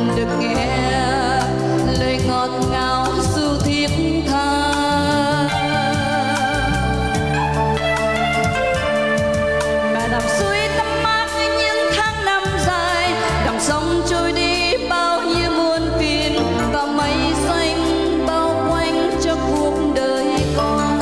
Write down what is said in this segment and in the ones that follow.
được nghe lời ngọt ngào ru thiết tha. Mẹ làm suối tắm mát những tháng năm dài, dòng sông trôi đi bao nhiêu muôn phiền, và mây xanh bao quanh cho cuộc đời con.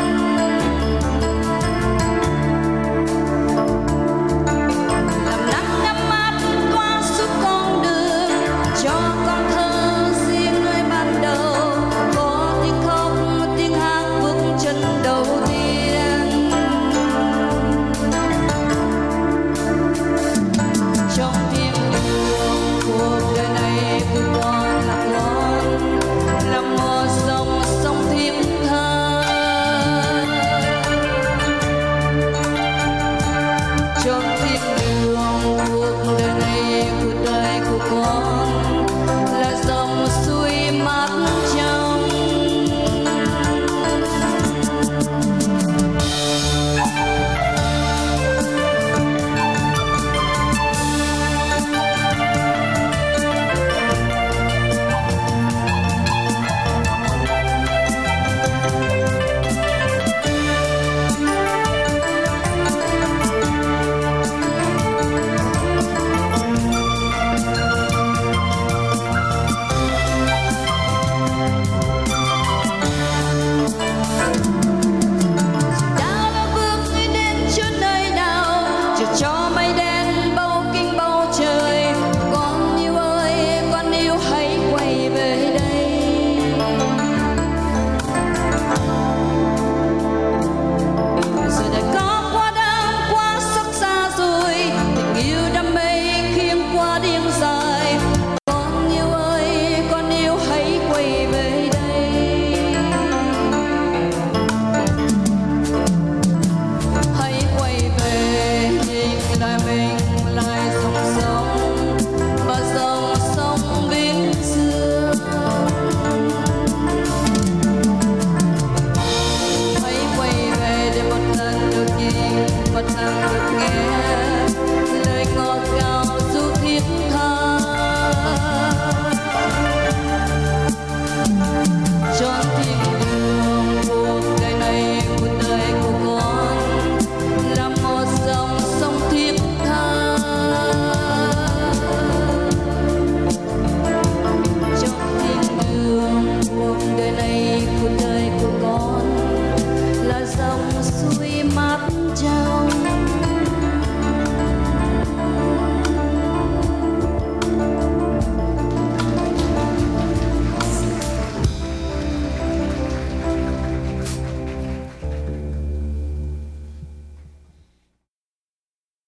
Làm nắng ấm áp qua suốt con đường, cho con thơ riêng nơi ban đầu, có tiếng khóc tiếng hát bước chân đầu tiên. Trong thiên đường cuộc đời này của con là một dòng sông thiết tha. Trong thiên đường cuộc đời này của con là dòng suối mát trong. Cho mây đen bao kinh bao trời, con yêu ơi con yêu hãy quay về đây. Giờ đã có quá đáng quá sắc xa rồi, tình yêu đam mê khiêng qua điên dài. Con yêu ơi con yêu hãy quay về đây. Hãy quay về lại mình lại dòng sông và dòng sông biến xưa. Hãy quay về để một lần được nhìn, một lần được nghe